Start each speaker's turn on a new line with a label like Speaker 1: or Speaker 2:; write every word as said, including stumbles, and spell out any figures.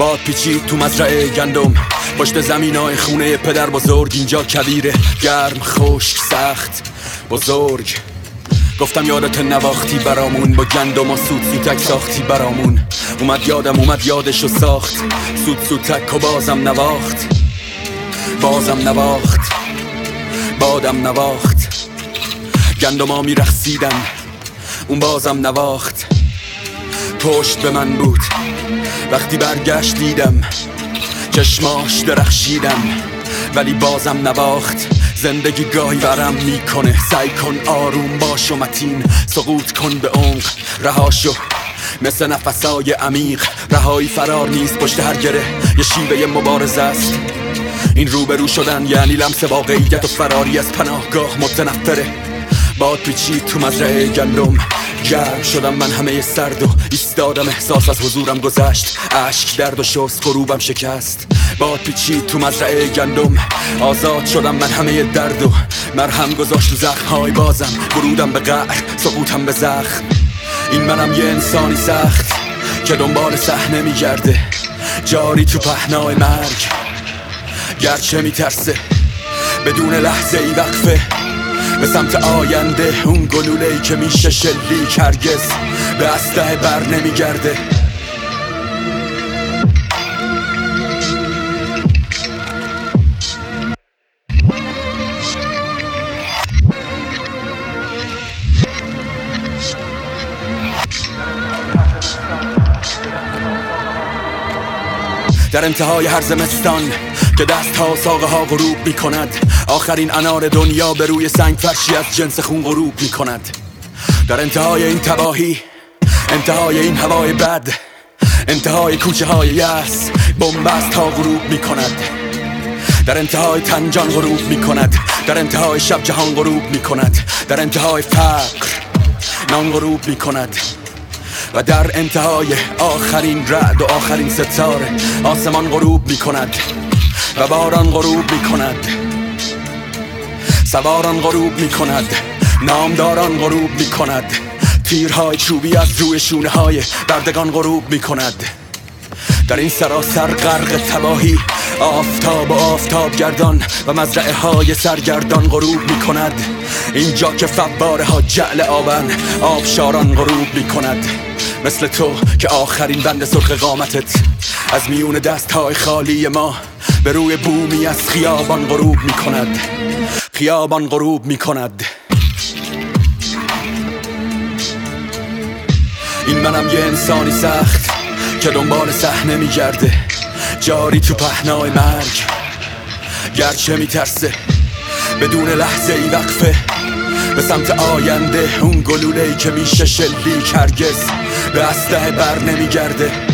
Speaker 1: باد پیچید تو مزرعه گندم، پشت زمینای خونه پدر بزرگ. اینجا کویره، گرم، خشک، سخت، بزرگ. گفتم یادت نواختی برامون، با گندم و سود سوتک ساختی برامون. اومد یادم اومد یادشو ساخت، سود سوتک و بازم نواخت، بازم نواخت، بادم نواخت. گندما میرخصیدن، اون بازم نواخت. پشت به من بود وقتی برگشت، دیدم چشماش درخشیدم، ولی بازم نواخت. زندگی گاهی ورم میکنه، سعی کن آروم باش و متین، سقوط کن به عمق، رهاشو مثل نفسای عمیق. رهایی فرار نیست، پشت هر گره یه شیوه مبارزه است. این روبرو شدن یعنی لمس واقعیت و فراری از پناهگاه متنفره. باد پیچید تو مزرعه گندم، گرم شدم من همه سرد و ایستادم، احساس از حضورم گذشت، اشک درد و شست غروبم شکست. باد پیچید تو مزرعه گندم، آزاد شدم من همه درد و مرهم گذاشت تو زخم‌های بازم، ورودم به قعر، سقوطم به زخم. این منم یه انسانی سخت که دنبال صحنه میگرده، جاری تو پهنای مرگ، گرچه میترسه بدون لحظه ای وقفه به سمت آینده. اون گلوله‌ای که میشه شلیک هرگز به اسلحه بر نمیگرده. در انتهای هر زمستان که دست ها ساقه ها غروب می کند، آخرین انار دنیا به روی سنگ فرشی از جنس خون غروب می کند. در انتهای این تباهی، انتهای این هوای بد، انتهای کوچه های یأس، بنبست ها غروب می کند. در انتهای تنجان غروب می کند، در انتهای شب جهان غروب می کند، در انتهای فقر نان غروب می کند، و در انتهای آخرین رعد و آخرین ستاره آسمان غروب می کند و باران غروب می کند. سواران غروب می کند، نامداران غروب می کند، تیرهای چوبی از روی شونه های بردگان غروب می کند. در این سراسر غرق تباهی، آفتاب و آفتاب گردان و مزرعه های سرگردان غروب می کند. اینجا که فواره ها جعل آبن، آبشاران غروب می کند. مثل تو که آخرین بند سرخ قامتت از میون دست های خالی ما به روی بومی از خیابان غروب می کند، خیابان غروب می کند. این منم یه انسانی سخت که دنبال صحنه می گرده، جاری تو پهنای مرگ، گرچه می ترسه بدون لحظه ای وقفه به سمت آینده. اون گلوله‌ای که میشه شلیک هرگز به اسلحه بر نمیگرده.